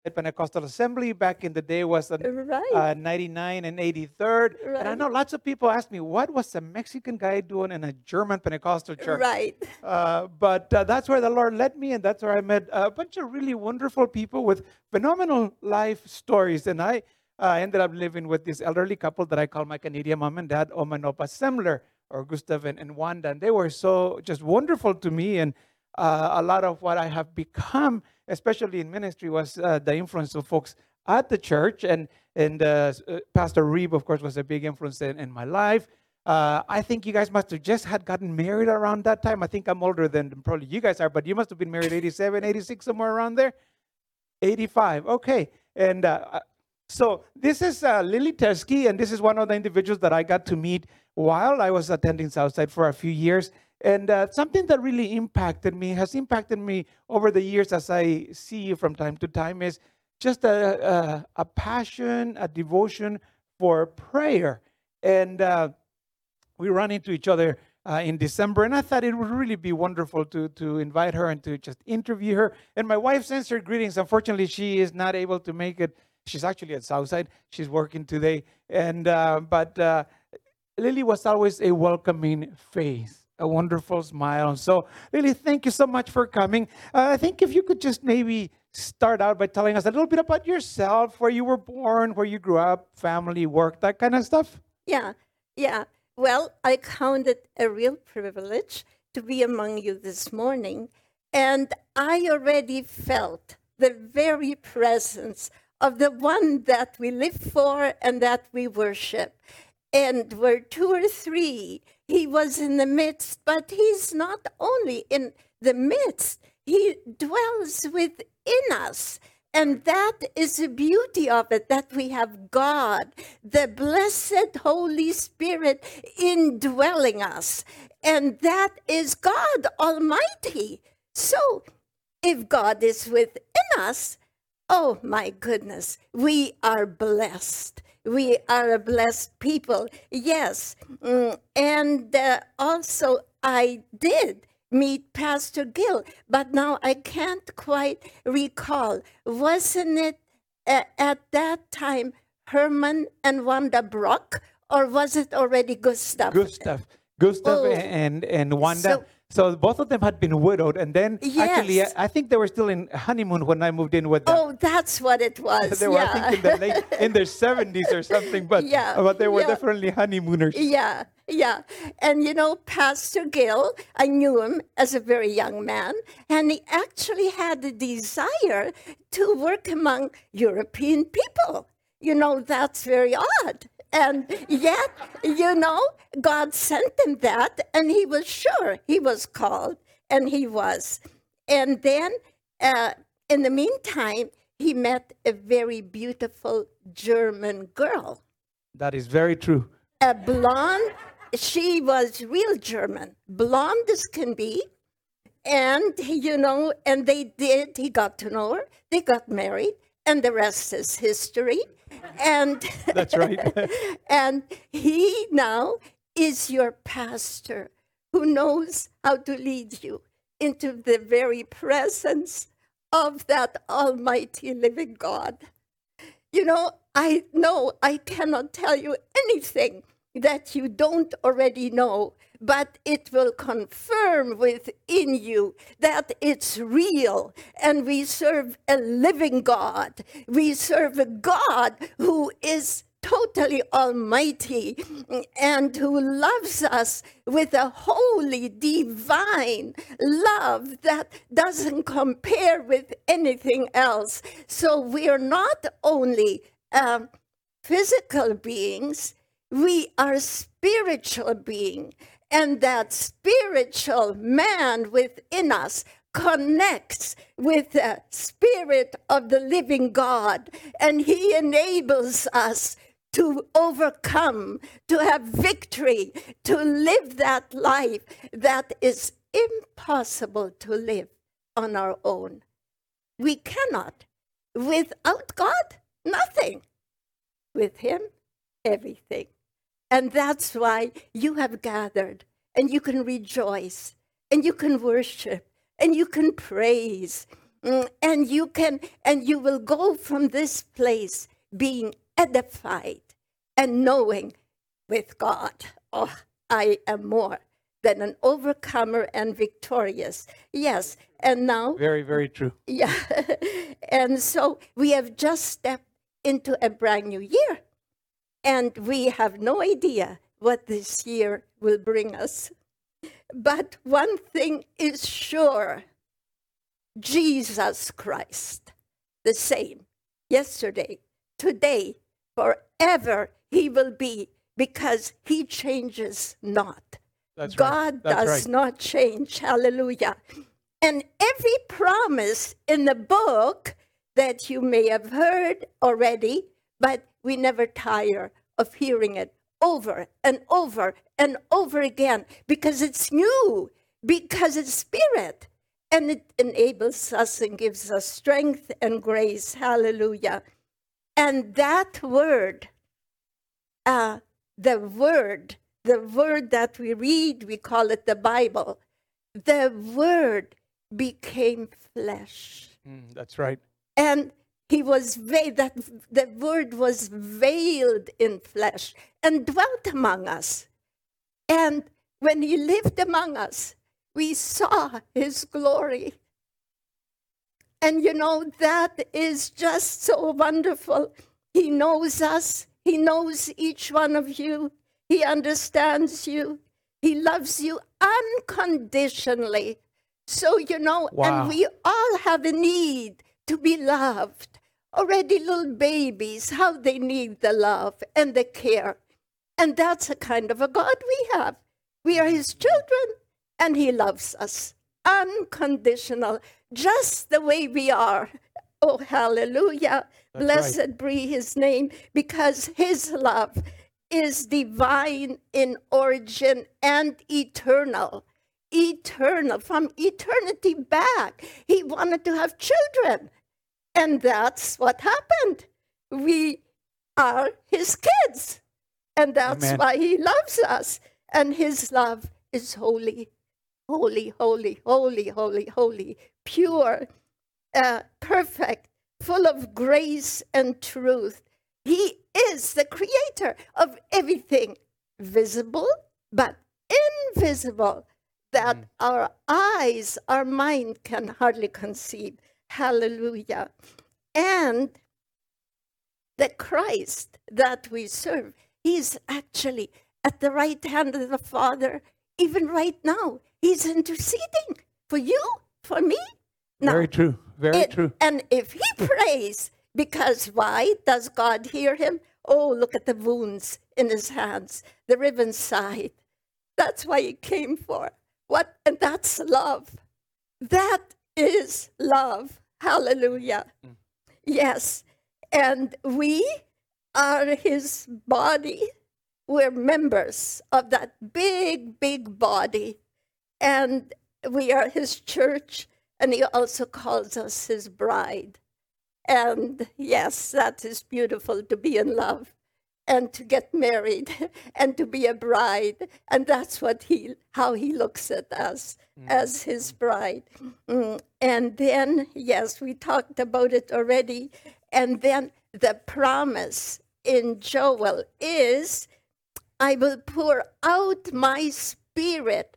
Pentecostal Assembly back in the day was Right, 99 and 83rd. And I right, know lots of people ask me, what was a Mexican guy doing in a German Pentecostal church? right. But that's where the Lord led me, and that's where I met a bunch of really wonderful people with phenomenal life stories. And I ended up living with this elderly couple that I call my Canadian mom and dad, Oma and Opa Semler, or Gustav and Wanda. And they were so just wonderful to me. And a lot of what I have become, especially in ministry, was the influence of folks at the church. And Pastor Reeb, of course, was a big influence in my life. I think you guys must have just had gotten married around that time. I think I'm older than probably you guys are, but you must have been married 87, 86, somewhere around there. 85. Okay. And so this is Lily Teskey, and this is one of the individuals that I got to meet while I was attending Southside for a few years. And something that really has impacted me over the years as I see you from time to time is just a passion, a devotion for prayer. And we ran into each other in December, and I thought it would really be wonderful to invite her and to just interview her. And my wife sends her greetings. Unfortunately, she is not able to make it. She's actually at Southside. She's working today, and but Lily was always a welcoming face, a wonderful smile. So, Lily, thank you so much for coming. I think if you could just maybe start out by telling us a little bit about yourself, where you were born, where you grew up, family, work, that kind of stuff. Yeah, yeah. Well, I count it a real privilege to be among you this morning. And I already felt the very presence of the one that we live for and that we worship. And where two or three, he was in the midst, but he's not only in the midst, he dwells within us. And that is the beauty of it, that we have God, the blessed Holy Spirit indwelling us. And that is God Almighty. So if God is within us, oh my goodness, we are blessed. We are a blessed people. Yes. And also, I did meet Pastor Gill, but now I can't quite recall. Wasn't it at that time Herman and Wanda Brock, or was it already Gustav? Gustav Oh, and Wanda. so So both of them had been widowed, and then actually, yes. I think they were still in honeymoon when I moved in with them. Oh, that's what it was. They were, I think, in the late in their 70s or something, but Yeah, but they were yeah. definitely honeymooners. Yeah, yeah. And you know, Pastor Gill, I knew him as a very young man, and he actually had the desire to work among European people. You know, that's very odd. And yet, you know, God sent him that, and he was sure he was called, and he was. And then, in the meantime, he met a very beautiful German girl, That is very true. a blonde. She was real German, blonde as can be. And, you know, and he got to know her, they got married, and the rest is history. And, That's right. and he now is your pastor who knows how to lead you into the very presence of that almighty living God. You know I cannot tell you anything that you don't already know, but it will confirm within you that it's real. And we serve a living God. We serve a God who is totally almighty and who loves us with a holy, divine love that doesn't compare with anything else. So we are not only physical beings, we are spiritual being, and that spiritual man within us connects with the spirit of the living God, and he enables us to overcome, to have victory, to live that life that is impossible to live on our own. We cannot. Without God, nothing. With him, everything. And that's why you have gathered, and you can rejoice, and you can worship, and you can praise. And you will go from this place being edified and knowing with God, oh, I am more than an overcomer and victorious. Yes, and now, Very, very true. yeah, and so we have just stepped into a brand new year, and we have no idea what this year will bring us. But one thing is sure, Jesus Christ, the same, yesterday, today, forever he will be, because he changes not. That's God right. That's does right. not change. Hallelujah. And every promise in the book that you may have heard already, but we never tire of hearing it over and over and over again, because it's new, because it's spirit, and it enables us and gives us strength and grace. Hallelujah. And that word, the word that we read, we call it the Bible. The word became flesh. That's right. And he was the word was veiled in flesh and dwelt among us. And when he lived among us, we saw his glory. And that is just so wonderful. He knows us. He knows each one of you. He understands you. He loves you unconditionally. So, Wow. and we all have a need to be loved. Already little babies, how they need the love and the care. And that's the kind of a God we have. We are his children, and he loves us unconditional, just the way we are. Oh, hallelujah. That's Blessed right. be his name, because his love is divine in origin and eternal. Eternal, from eternity back. He wanted to have children. And that's what happened. We are his kids. And that's Amen. why he loves us. And his love is holy, holy, holy, holy, holy, holy, pure, perfect, full of grace and truth. He is the creator of everything visible, but invisible, that our eyes, our mind can hardly conceive. Hallelujah. And the Christ that we serve, he's actually at the right hand of the Father, even right now. He's interceding for you, for me. Now, Very true. Very true. and if he prays, because why? Does God hear him? Oh, look at the wounds in his hands, the riven side. That's why he came for. What? And that's love. That is love. Hallelujah. Yes. And we are his body. We're members of that big, big body. And we are his church. And he also calls us his bride. And yes, that is beautiful, to be in love and to get married and to be a bride. And that's how he looks at us, as his bride. And then, yes, we talked about it already. And then the promise in Joel is, I will pour out my spirit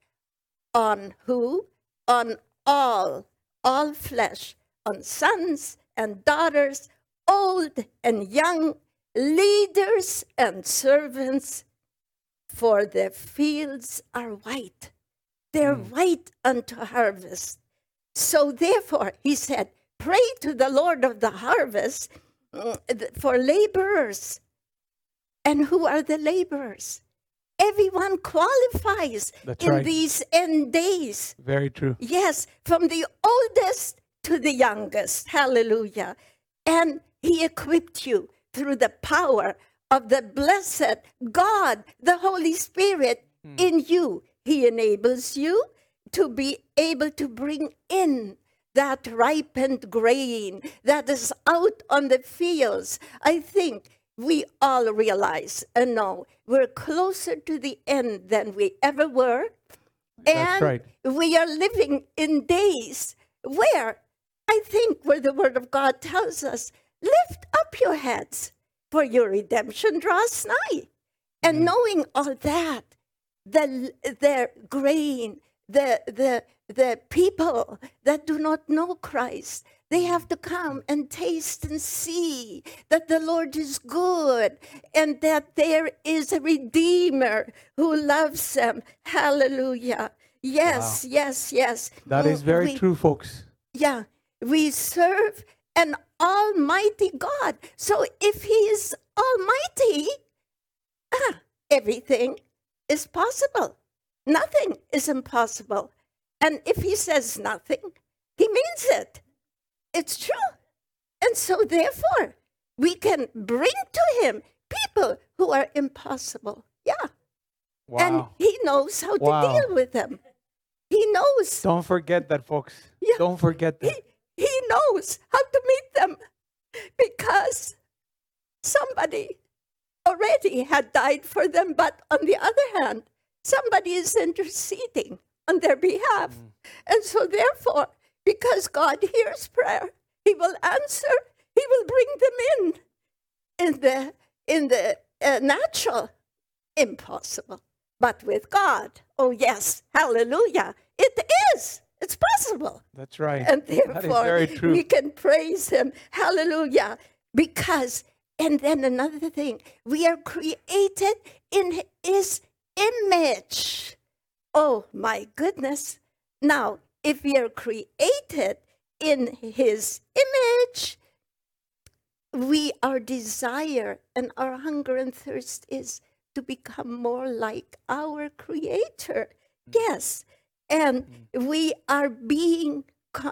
on who? On all flesh, on sons and daughters, old and young, leaders and servants, for the fields are white. They're white unto harvest. So therefore, he said, pray to the Lord of the harvest for laborers. And who are the laborers? Everyone qualifies. That's in right. these end days. Very true. Yes, from the oldest to the youngest. Hallelujah. And he equipped you through the power of the blessed God, the Holy Spirit in you. He enables you to be able to bring in that ripened grain that is out on the fields. I think we all realize and know we're closer to the end than we ever were. That's right. We are living in days where I think where the Word of God tells us, lift up your heads, for your redemption draws nigh. And knowing all that, the grain, the people that do not know Christ, they have to come and taste and see that the Lord is good and that there is a Redeemer who loves them. Hallelujah. Yes, yes, yes. That is very We- true, folks. Yeah, we serve an almighty God. So if he is almighty, everything is possible. Nothing is impossible. And if he says nothing, he means it. It's true. And so therefore, we can bring to him people who are impossible. Yeah. And Wow. he knows how to Wow. deal with them. He knows. Don't forget that, folks. Yeah. Don't forget that. He knows how to meet them because somebody already had died for them. But on the other hand, somebody is interceding on their behalf. And so therefore, because God hears prayer, he will answer, he will bring them in the natural, impossible. But with God, oh yes, hallelujah, it is. It's possible. That's right. And That is therefore, very true. we can praise him. Hallelujah. Because, and then another thing, we are created in his image. Oh, my goodness. Now, if we are created in his image, our desire and our hunger and thirst is to become more like our Creator. Yes. And we are being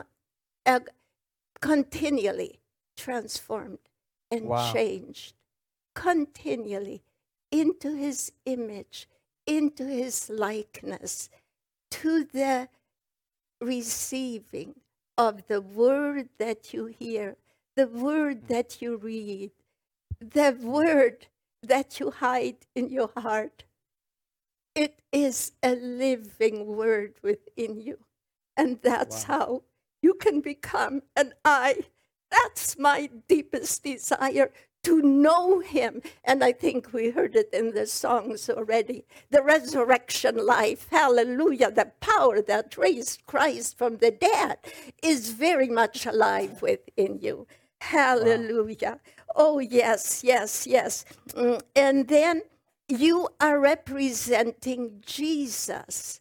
continually transformed and Wow. changed continually into his image, into his likeness, to the receiving of the word that you hear, the word that you read, the word that you hide in your heart. It is a living word within you. And that's how you can become an I. That's my deepest desire, to know him. And I think we heard it in the songs already. The resurrection life, hallelujah, the power that raised Christ from the dead is very much alive within you. Hallelujah. Oh, yes, yes, yes. And then you are representing Jesus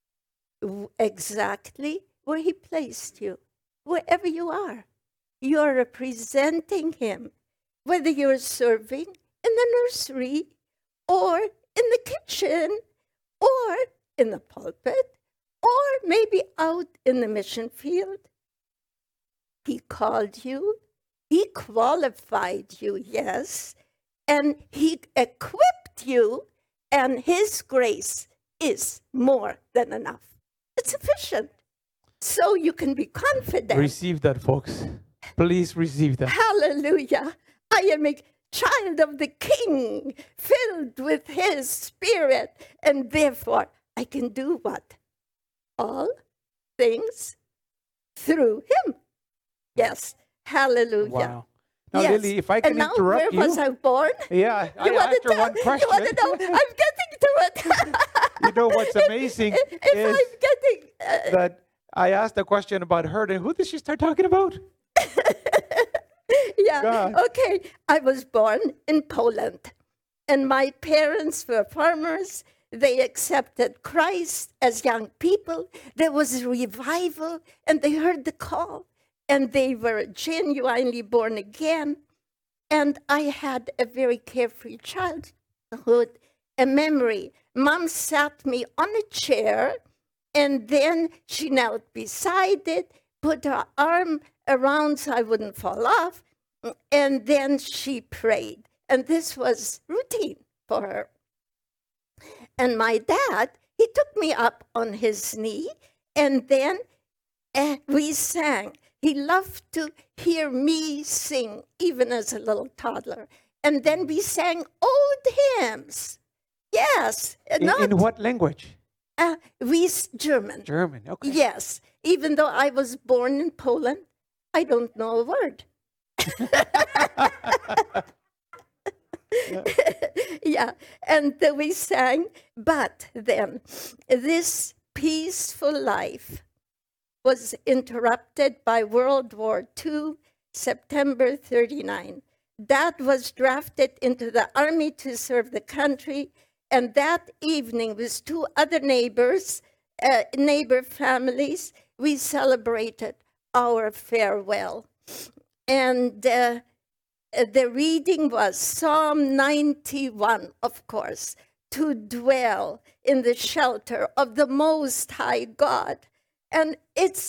exactly where he placed you, wherever you are. You're representing him, whether you're serving in the nursery or in the kitchen or in the pulpit or maybe out in the mission field. He called you, he qualified you, yes, and he equipped you, and his grace is more than enough. It's sufficient. So you can be confident. Receive that, folks. Please receive that. Hallelujah. I am a child of the King, filled with his Spirit, and therefore I can do what? All things through him. Yes. Hallelujah. Wow. Now, Yes. Lily, if I can And now, interrupt where was you. I born? Yeah, I You want asked to her tell? one question. You want to know? I'm getting to it. You know what's amazing if is I'm getting... that I asked a question about her, and who did she start talking about? Yeah, God. okay. I was born in Poland, and my parents were farmers. They accepted Christ as young people. There was a revival, and they heard the call, and they were genuinely born again. And I had a very carefree childhood, a memory. Mom sat me on a chair, and then she knelt beside it, put her arm around so I wouldn't fall off, and then she prayed. And this was routine for her. And my dad, he took me up on his knee, and then we sang. He loved to hear me sing, even as a little toddler. And then we sang old hymns. Yes. In what language? German. German. Okay. Yes. Even though I was born in Poland, I don't know a word. Yeah, and we sang, but then this peaceful life was interrupted by World War II, September 39. Dad was drafted into the army to serve the country, and that evening with two other neighbor families, we celebrated our farewell. And the reading was Psalm 91, of course, to dwell in the shelter of the Most High God. And it's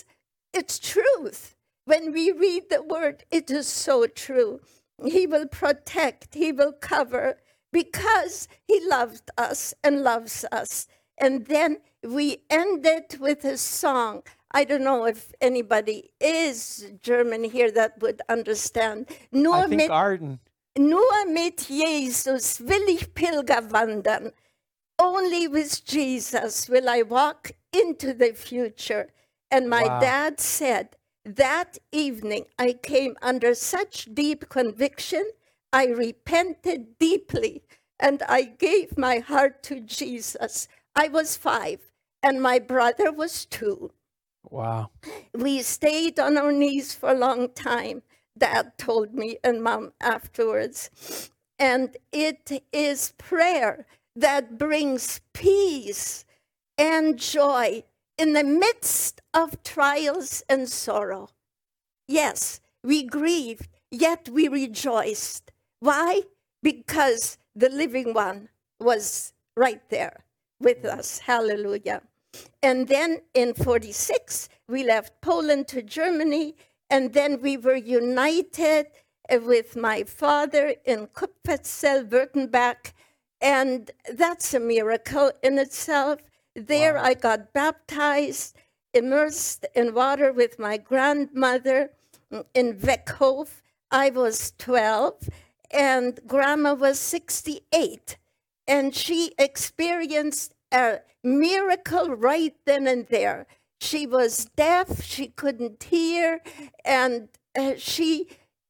truth. When we read the word, it is so true. He will protect, he will cover, because he loved us and loves us. And then we ended with a song. I don't know if anybody is German here that would understand. I think Arden. Nur mit Jesus will ich Pilger wandern. Only with Jesus will I walk into the future. And my dad said, that evening I came under such deep conviction, I repented deeply, and I gave my heart to Jesus. I was 5, and my brother was 2. Wow. We stayed on our knees for a long time, Dad told me, and Mom afterwards. And it is prayer that brings peace and joy in the midst of trials and sorrow. Yes, we grieved, yet we rejoiced. Why? Because the living one was right there with us. Hallelujah. And then in 46, we left Poland to Germany, and then we were united with my father in Kupferzell, Württemberg, and that's a miracle in itself. There I got baptized, immersed in water with my grandmother in Weckhof. I was 12, and Grandma was 68, and she experienced a miracle right then and there. She was deaf, she couldn't hear, and the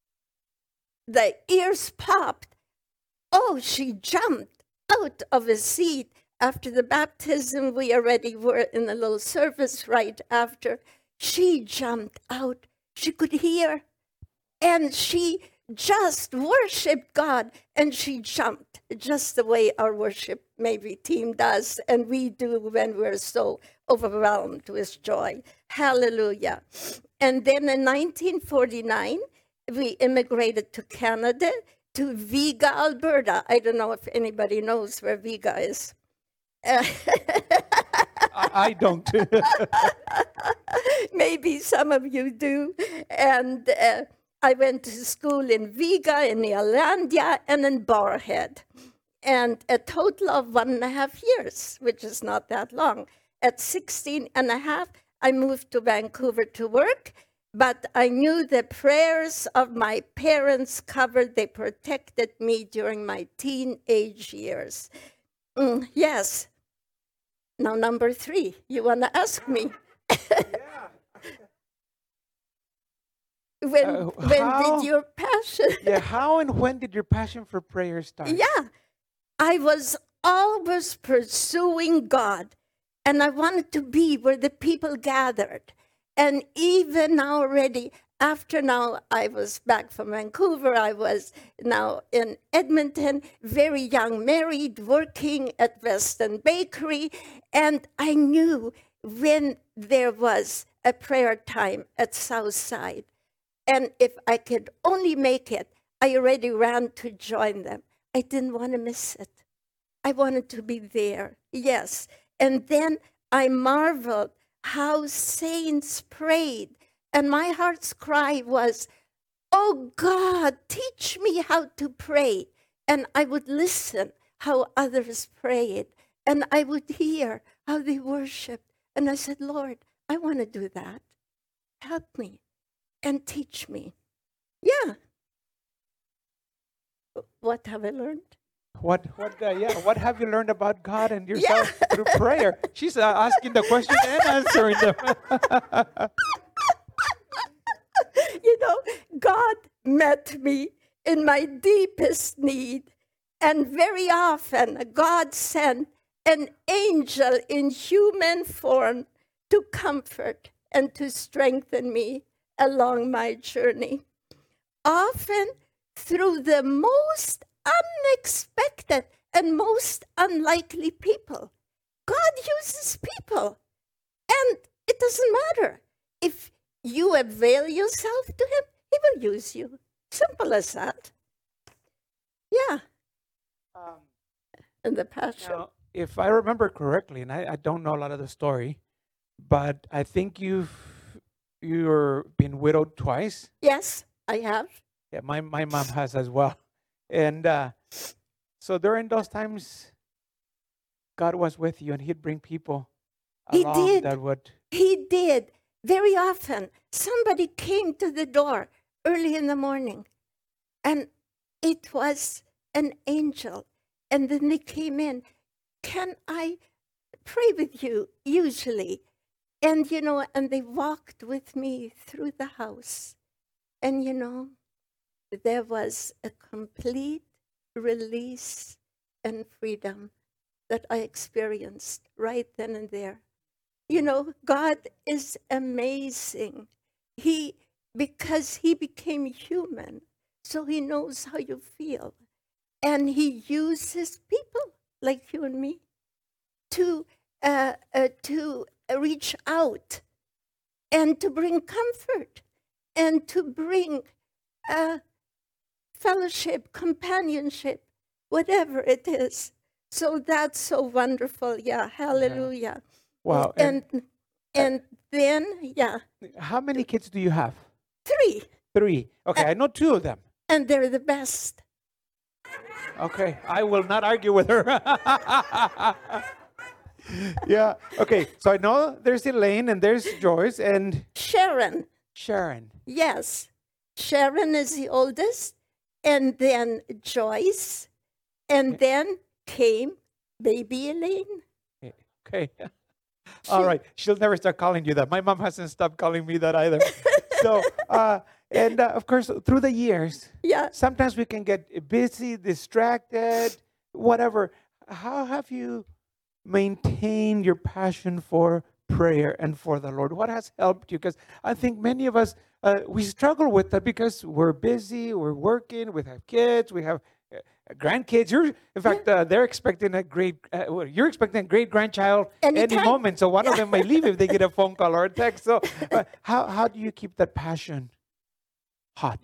ears popped. Oh, she jumped out of a seat. After the baptism, we already were in a little service right after. She jumped out. She could hear, and she just worshiped God, and she jumped just the way our worship maybe team does, and we do when we're so overwhelmed with joy. Hallelujah. And then in 1949, we immigrated to Canada, to Viga, Alberta. I don't know if anybody knows where Viga is. I don't. Maybe some of you do. And I went to school in Viga, in Irlandia, and in Barrhead. And a total of 1.5 years, which is not that long. At 16 and a half, I moved to Vancouver to work, but I knew the prayers of my parents covered, they protected me during my teenage years. Yes. Now, number 3, you want to ask me? When did your passion? How and when did your passion for prayer start? Yeah, I was always pursuing God, and I wanted to be where the people gathered. And even now already, after now, I was back from Vancouver, I was now in Edmonton, very young, married, working at Weston Bakery, and I knew when there was a prayer time at Southside, and if I could only make it, I already ran to join them. I didn't want to miss it. I wanted to be there, yes. And then I marveled how saints prayed. And my heart's cry was, oh God, teach me how to pray. And I would listen how others prayed. And I would hear how they worshiped. And I said, Lord, I want to do that. Help me and teach me. Yeah. What have I learned? What have you learned about God and yourself through prayer? She's asking the question and answering them. God met me in my deepest need. And very often, God sent an angel in human form to comfort and to strengthen me along my journey. Often through the most unexpected and most unlikely people. God uses people. And it doesn't matter. If you avail yourself to him, he will use you. Simple as that. Yeah. And the passion. Now, if I remember correctly, and I don't know a lot of the story, but I think you're been widowed twice. Yes, I have. Yeah, my mom has as well. And so during those times, God was with you, and he'd bring people He along did. that would. He did. Very often, somebody came to the door early in the morning, and it was an angel. And then they came in. Can I pray with you? Usually. And, and they walked with me through the house. And, there was a complete release and freedom that I experienced right then and there. God is amazing. Because he became human, so he knows how you feel. And he uses people like you and me to reach out and to bring comfort and to bring fellowship, companionship, whatever it is. So that's so wonderful. Yeah, hallelujah. Wow. And then, yeah, How many kids do you have? 3. 3. Okay, I know 2 of them. And they're the best. Okay, I will not argue with her. Yeah. Okay, so I know there's Elaine and there's Joyce and Sharon. Sharon. Yes. Sharon is the oldest. And then Joyce. And then came baby Elaine. Okay. All right. She'll never start calling you that. My mom hasn't stopped calling me that either. So, and of course, through the years, Yeah. sometimes we can get busy, distracted, whatever. How have you maintained your passion for prayer and for the Lord? What has helped you? Because I think many of us, we struggle with that because we're busy, we're working, we have kids, we have grandkids. In fact, they're expecting you're expecting a great grandchild any Anytime. moment. So one of them may leave if they get a phone call or a text. So how do you keep that passion hot?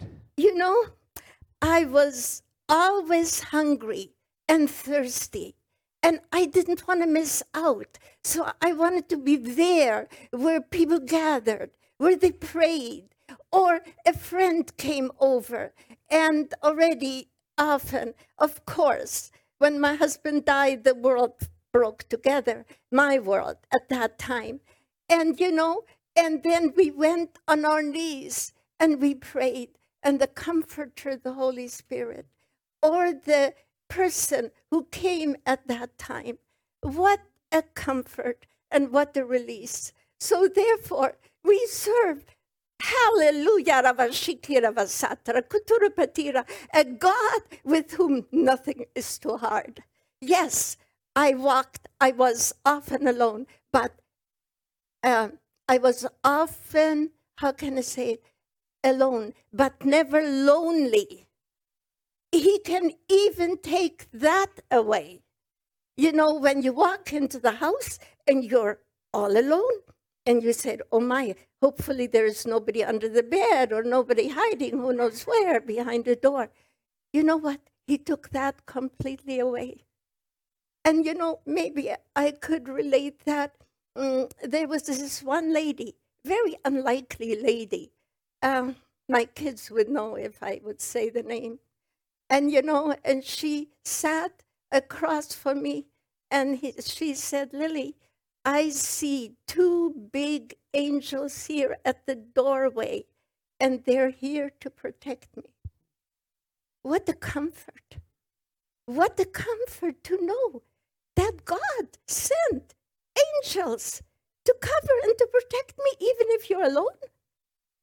I was always hungry and thirsty, and I didn't want to miss out. So I wanted to be there where people gathered, where they prayed, or a friend came over. And already often, of course, when my husband died, the world broke together, my world at that time. And, and then we went on our knees and we prayed. And the Comforter, the Holy Spirit, or the person who came at that time, what a comfort and what a release. So therefore, we serve, hallelujah, Ravashikira Vasatra, Kuturapatira, a God with whom nothing is too hard. Yes, I was often alone, but I was often, how can I say it, alone, but never lonely. He can even take that away. When you walk into the house and you're all alone, and you said, oh my, hopefully there is nobody under the bed or nobody hiding who knows where behind the door. You know what? He took that completely away. And maybe I could relate that. There was this one lady, very unlikely lady. My kids would know if I would say the name. And, and she sat across from me, and she said, Lily, I see 2 big angels here at the doorway, and they're here to protect me. What a comfort. What a comfort to know that God sent angels to cover and to protect me, even if you're alone.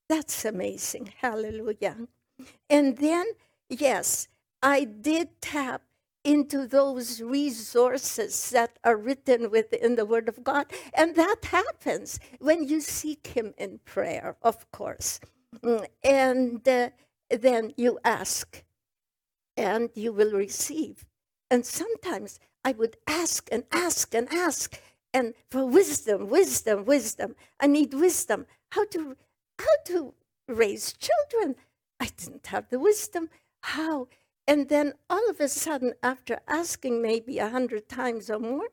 That's amazing. Hallelujah. And then, yes, I did tap into those resources that are written within the Word of God. And that happens when you seek Him in prayer, of course. And then you ask, and you will receive. And sometimes I would ask and ask and ask, and for wisdom, wisdom, wisdom. I need wisdom. How to raise children. I didn't have the wisdom. How? And then all of a sudden, after asking maybe 100 times or more,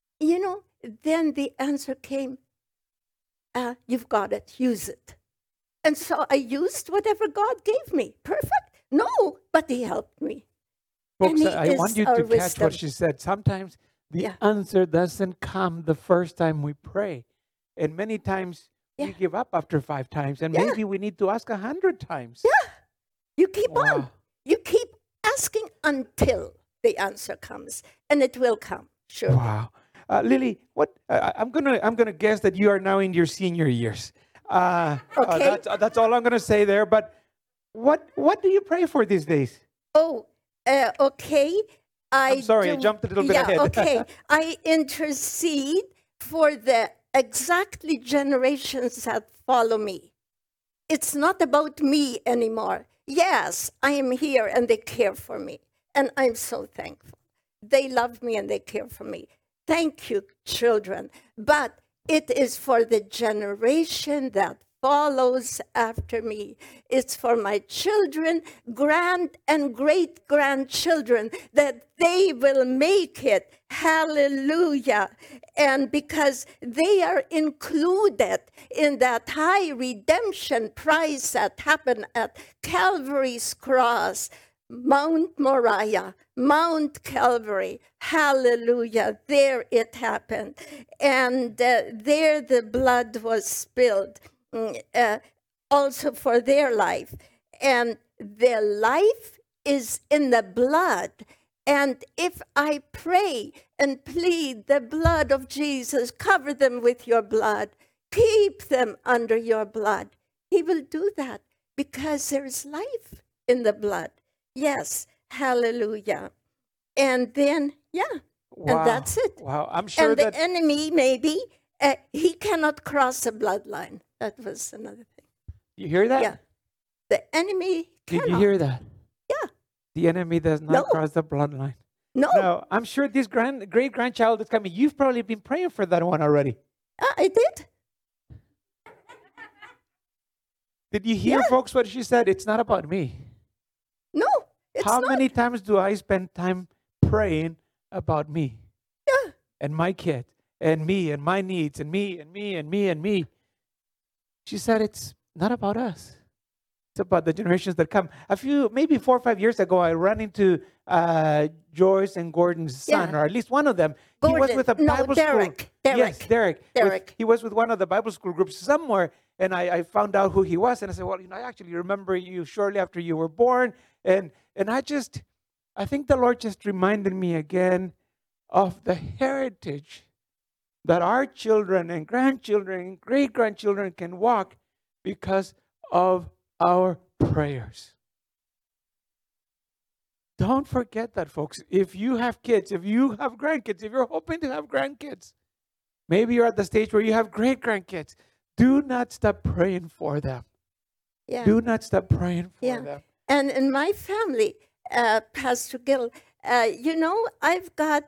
then the answer came, you've got it, use it. And so I used whatever God gave me. Perfect? No, but He helped me. Folks, He I want is you our to catch wisdom. what she said. Sometimes the Yeah. answer doesn't come the first time we pray. And many times we Yeah. give up after 5 times. And Yeah. maybe we need to ask 100 times. Yeah. You keep on. Wow. You keep asking until the answer comes, and it will come, sure. Wow. Lily, what I'm gonna guess that you are now in your senior years. Okay. That's all I'm gonna say there. But what do you pray for these days? Oh, okay. I'm sorry, I jumped a little bit ahead. Okay. I intercede for the exactly generations that follow me. It's not about me anymore. Yes, I am here and they care for me. And I'm so thankful. They love me and they care for me. Thank you, children. But it is for the generation that follows after me. It's for my children, grand and great grandchildren, that they will make it. Hallelujah. And because they are included in that high redemption price that happened at Calvary's cross, Mount Moriah, Mount Calvary, hallelujah, there it happened. And there the blood was spilled, also for their life. And their life is in the blood. And if I pray and plead the blood of Jesus, cover them with your blood, keep them under your blood, He will do that because there is life in the blood. Yes, hallelujah. And then, yeah, Wow. and that's it. Wow. I'm sure And the that enemy, maybe, he cannot cross the bloodline. That was another thing. you hear that? Yeah. The enemy Did cannot. you hear that? Yeah. The enemy does not No. cross the bloodline. No, No, I'm sure this great grandchild is coming. You've probably been praying for that one already. I did. Did you hear, Yeah. folks, what she said? It's not about me. No, it's How not. many times do I spend time praying about me Yeah. and my kid and me and my needs and me and me and me and me? She said it's not about us. It's about the generations that come. Maybe 4 or 5 years ago, I ran into Joyce and Gordon's son, Yeah. or at least one of them. He was Gordon. with a No, Bible Derek. school. Derek. Yes, Derek. Derek. He was with one of the Bible school groups somewhere, and I found out who he was, and I said, well, I actually remember you shortly after you were born, and I think the Lord just reminded me again of the heritage that our children and grandchildren and great-grandchildren can walk because of our prayers. Don't forget that, folks. If you have kids, if you have grandkids, if you're hoping to have grandkids, maybe you're at the stage where you have great-grandkids, do not stop praying for them. Yeah. Do not stop praying for Yeah. them. And in my family, Pastor Gil, I've got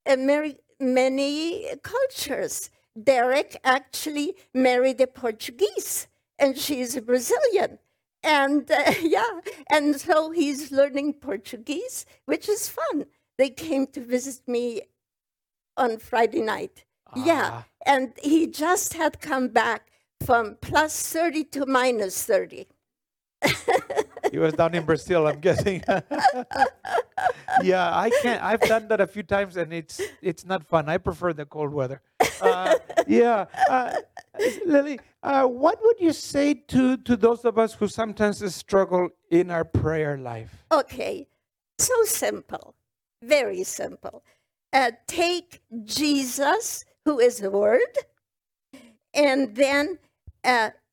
many cultures. Derek actually married a Portuguese, and she's a Brazilian. And and so he's learning Portuguese, which is fun. They came to visit me on Friday night. Yeah, Ah. and he just had come back from plus 30 to minus 30. He was down in Brazil, I'm guessing. Yeah, I can't. I've done that a few times, and it's not fun. I prefer the cold weather. Yeah, Lily, what would you say to those of us who sometimes struggle in our prayer life? Okay, so simple, very simple. Take Jesus, who is the Word, and then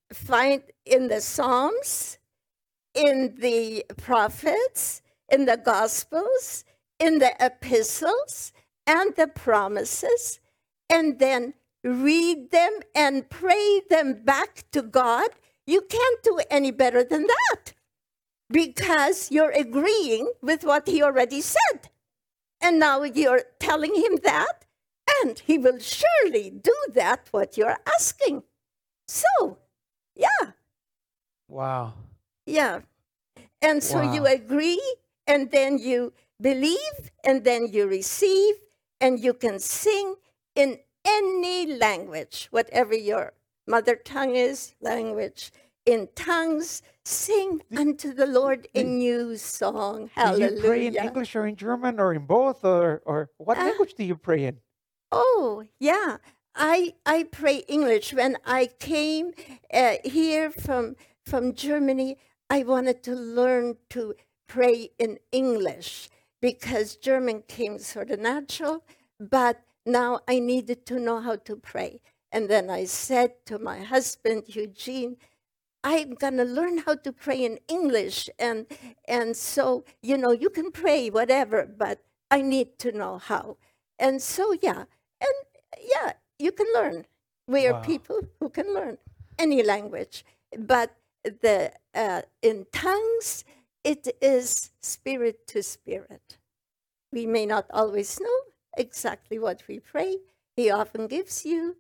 find in the Psalms, in the prophets, in the Gospels, in the epistles, and the promises, and then read them and pray them back to God. You can't do any better than that, because you're agreeing with what he already said. And now you're telling him that, and he will surely do that, what you're asking. So, yeah. Wow. Yeah. And so Wow. you agree, and then you believe, and then you receive, and you can sing in any language, whatever your mother tongue is, language, in tongues, sing unto the Lord a new song. Hallelujah. Do you pray in English or in German or in both, or what language do you pray in? Oh, yeah. I pray English. When I came here from Germany, I wanted to learn to pray in English because German came sort of natural, but now I needed to know how to pray. And then I said to my husband, Eugene, I'm going to learn how to pray in English. And so, you can pray whatever, but I need to know how. And so, you can learn. We are Wow. people who can learn any language. But in tongues, it is spirit to spirit. We may not always know exactly what we pray. He often gives you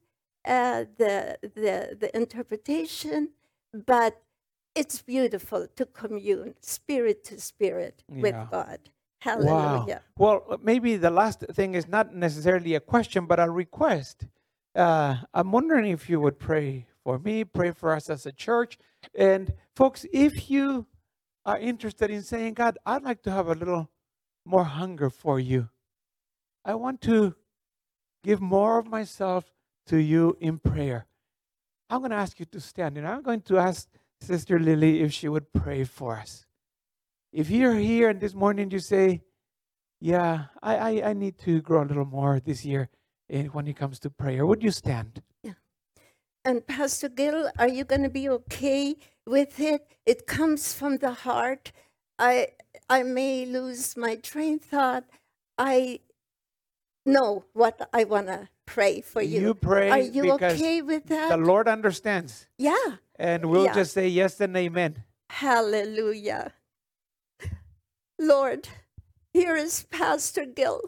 the interpretation, but it's beautiful to commune spirit to spirit with Yeah. God. Wow. Hallelujah. Well, maybe the last thing is not necessarily a question, but a request. I'm wondering if you would pray for me, pray for us as a church. And folks, if you are interested in saying, God, I'd like to have a little more hunger for you. I want to give more of myself to you in prayer. I'm going to ask you to stand, and I'm going to ask Sister Lily if she would pray for us. If you're here and this morning you say, yeah, I need to grow a little more this year when it comes to prayer, would you stand? And Pastor Gil, are you going to be okay with it? It comes from the heart. I may lose my train of thought. I know what I want to pray for you. You pray Are you because okay with that? the Lord understands. Yeah. And we'll Yeah. just say yes and amen. Hallelujah. Lord, here is Pastor Gil.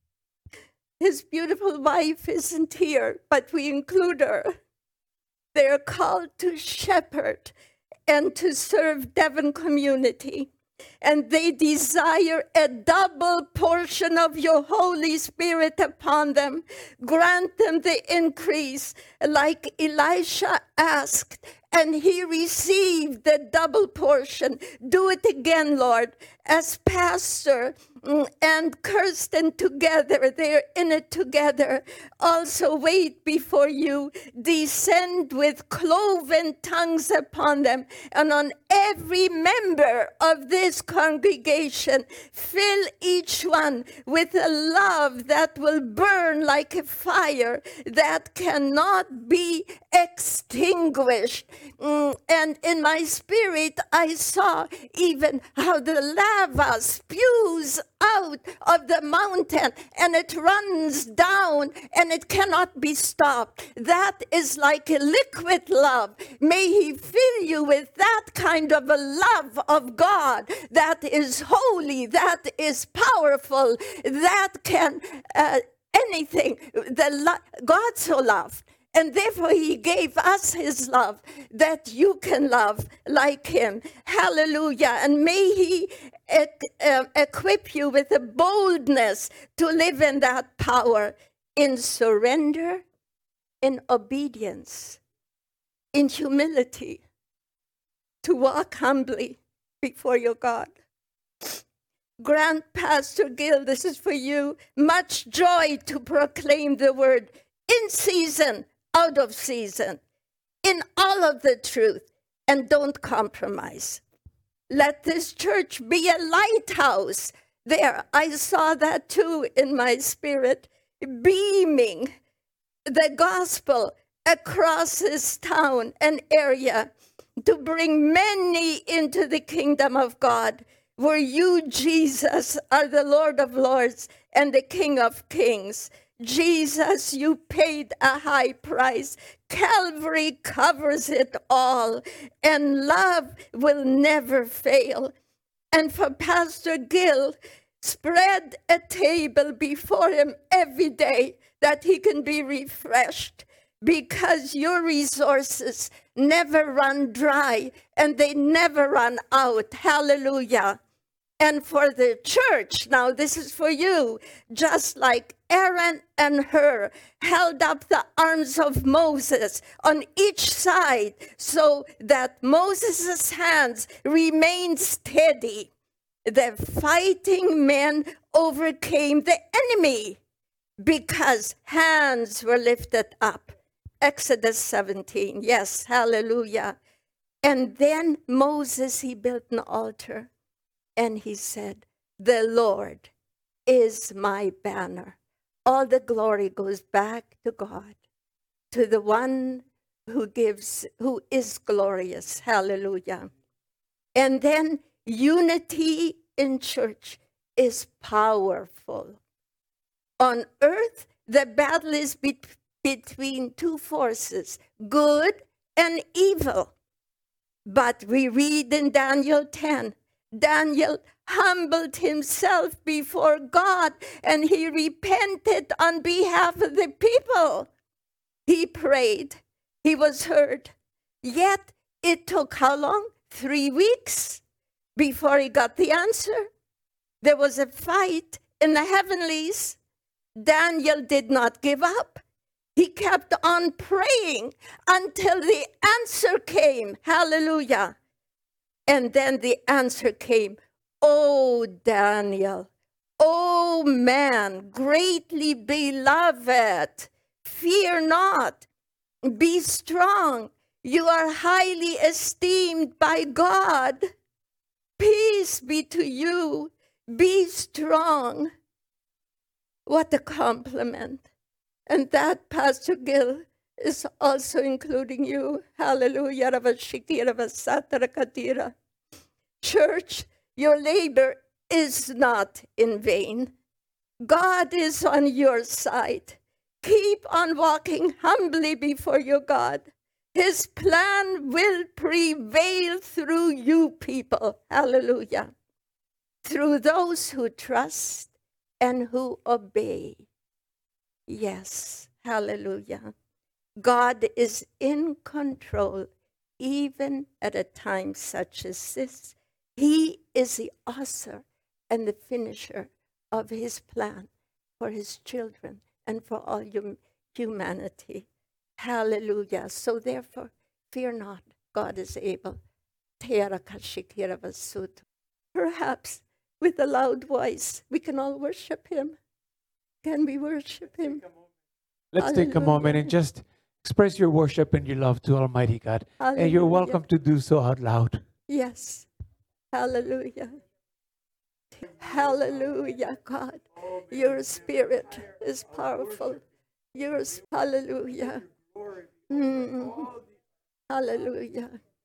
His beautiful wife isn't here, but we include her. They are called to shepherd and to serve Devon community. And they desire a double portion of your Holy Spirit upon them. Grant them the increase like Elisha asked, and he received the double portion. Do it again, Lord. As Pastor and Kirsten together, they're in it together. Also wait before you. Descend with cloven tongues upon them and on every member of this congregation. Fill each one with a love that will burn like a fire that cannot be extinguished. And in my spirit, I saw even how the lava spews out of the mountain and it runs down and it cannot be stopped. That is like a liquid love. May he fill you with that kind of a love of God that is holy, that is powerful, that can anything. God so loved. And therefore, he gave us his love that you can love like him. Hallelujah. And may he equip you with a boldness to live in that power, in surrender, in obedience, in humility, to walk humbly before your God. Grant Pastor Gil, this is for you, much joy to proclaim the word in season, out of season, in all of the truth, and don't compromise. Let this church be a lighthouse. There, I saw that too in my spirit, beaming the gospel across this town and area to bring many into the kingdom of God, where you, Jesus, are the Lord of Lords and the King of Kings. Jesus, you paid a high price. Calvary covers it all, and love will never fail. And for Pastor Gil, spread a table before him every day that he can be refreshed, because your resources never run dry and they never run out. Hallelujah. And for the church, now this is for you, just like Aaron and Hur held up the arms of Moses on each side so that Moses' hands remained steady. The fighting men overcame the enemy because hands were lifted up. Exodus 17, yes, hallelujah. And then Moses, he built an altar. And he said, the Lord is my banner. All the glory goes back to God, to the one who is glorious. Hallelujah. And then unity in church is powerful. On earth, the battle is between two forces, good and evil. But we read in Daniel 10, Daniel humbled himself before God and he repented on behalf of the people. He prayed. He was heard. Yet it took how long? 3 weeks before he got the answer. There was a fight in the heavenlies. Daniel did not give up. He kept on praying until the answer came. Hallelujah. And then the answer came, oh, Daniel, oh, man, greatly beloved, fear not, be strong. You are highly esteemed by God. Peace be to you. Be strong. What a compliment. And that, Pastor Gil, is also including you. Hallelujah. Church, your labor is not in vain. God is on your side. Keep on walking humbly before your God. His plan will prevail through you people. Hallelujah. Through those who trust and who obey. Yes. Hallelujah. God is in control even at a time such as this. He is the author and the finisher of his plan for his children and for all humanity. Hallelujah. So therefore, fear not. God is able. Perhaps with a loud voice, we can all worship him. Can we worship him? Let's take a moment and just express your worship and your love to Almighty God. Hallelujah. And you're welcome to do so out loud. Yes. Hallelujah. Hallelujah, God. Your spirit is powerful. Yours, hallelujah. Hallelujah.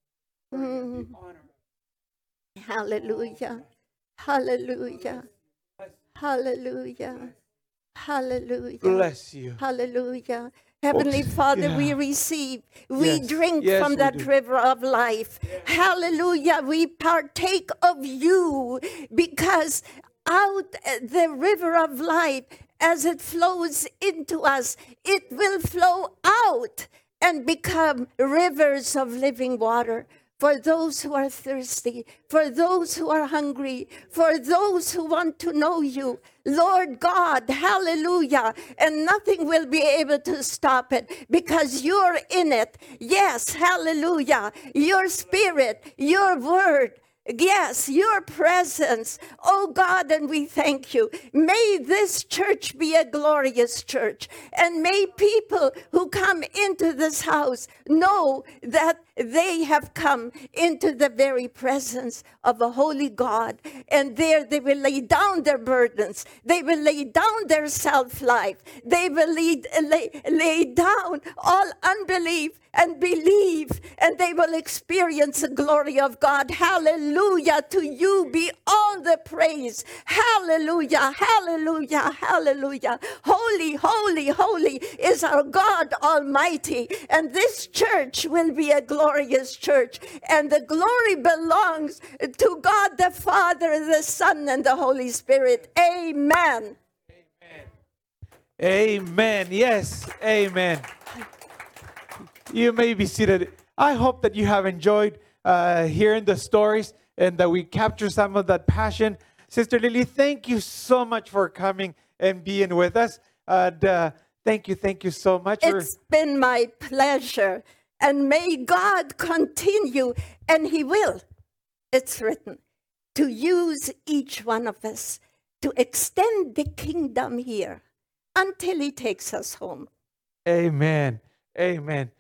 Hallelujah. Hallelujah. Hallelujah. Hallelujah. Bless you. Hallelujah. Heavenly Father, we receive, we drink Yes, from we that do. river of life. Hallelujah. We partake of you because out the river of life, as it flows into us, it will flow out and become rivers of living water. For those who are thirsty, for those who are hungry, for those who want to know you, Lord God, hallelujah, and nothing will be able to stop it because you're in it. Yes, hallelujah, your spirit, your word, yes, your presence. Oh God, and we thank you. May this church be a glorious church, and may people who come into this house know that they have come into the very presence of a holy God. And there they will lay down their burdens. They will lay down their self-life. They will lay down all unbelief and believe, and they will experience the glory of God. Hallelujah. To you be all the praise. Hallelujah, hallelujah, hallelujah. Holy, holy, holy is our God Almighty. And this church will be a glorious church. And the glory belongs to God the Father, the Son, and the Holy Spirit. Amen. Amen. Yes, amen. You may be seated. I hope that you have enjoyed hearing the stories and that we capture some of that passion. Sister Lily, thank you so much for coming and being with us. Thank you so much. It's been my pleasure. And may God continue, and He will, it's written, to use each one of us to extend the kingdom here until He takes us home. Amen. Amen.